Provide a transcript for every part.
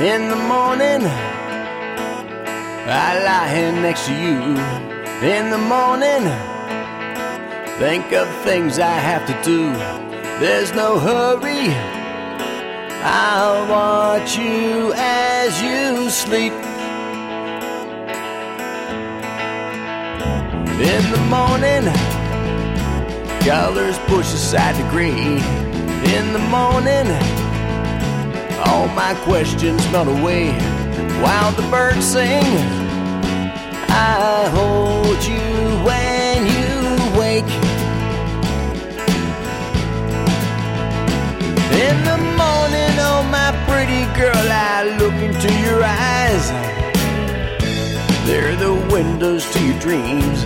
In the morning, I lie here next to you. In the morning, think of things I have to do. There's no hurry, I'll watch you as you sleep. In the morning, colors push aside the gray. In the morning, all my questions melt away. While the birds sing, I hold you when you wake. In the morning, oh my pretty girl, I look into your eyes. They're the windows to your dreams.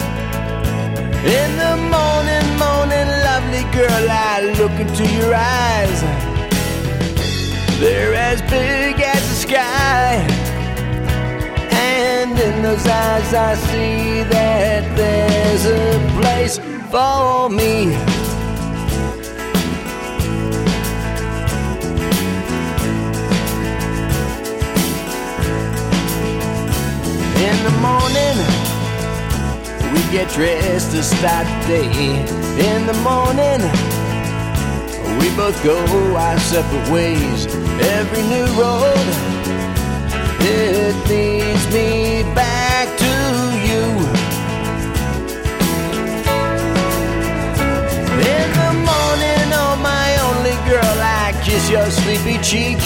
In the morning, morning, lovely girl, I look into your eyes. They're as big as the sky. And in those eyes I see that there's a place for me. In the morning, we get dressed to start the day. In the morning, we both go our separate ways. Every new road, it leads me back to you. In the morning, oh my only girl, I kiss your sleepy cheek.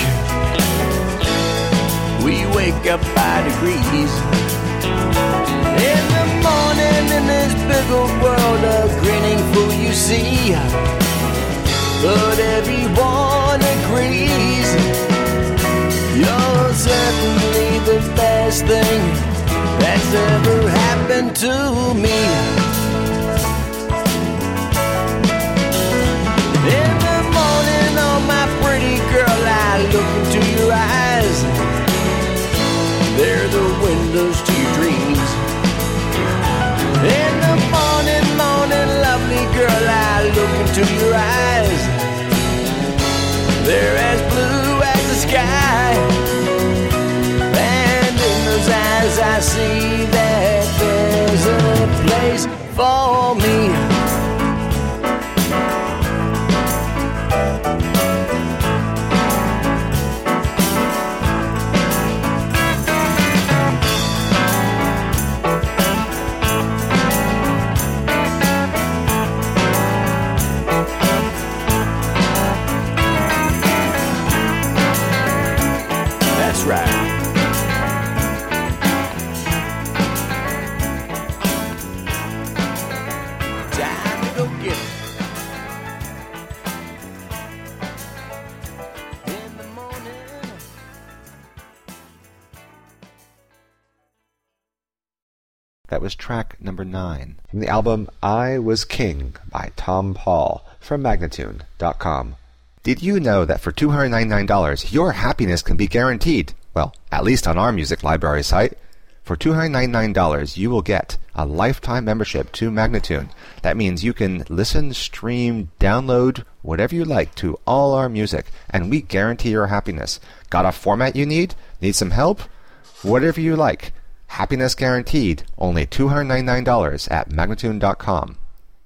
We wake up by degrees. In the morning, in this big old world, a grinning fool you see. But everyone agrees you're certainly the best thing that's ever happened to me. In the morning, oh my pretty girl, I look into your eyes. They're the windows to your dreams. In the morning, morning, lovely girl, I look into your eyes. They're as blue as the sky. And in those eyes I see that there's a place for me. That was track number 9 from the album I Was King by Tom Paul from Magnatune.com. Did you know that for $299 your happiness can be guaranteed? Well, at least on our music library site. For $299 you will get a lifetime membership to Magnatune. That means you can listen, stream, download, whatever you like to all our music, and we guarantee your happiness. Got a format you need? Need some help? Whatever you like. Happiness guaranteed. Only $299 at Magnatune.com.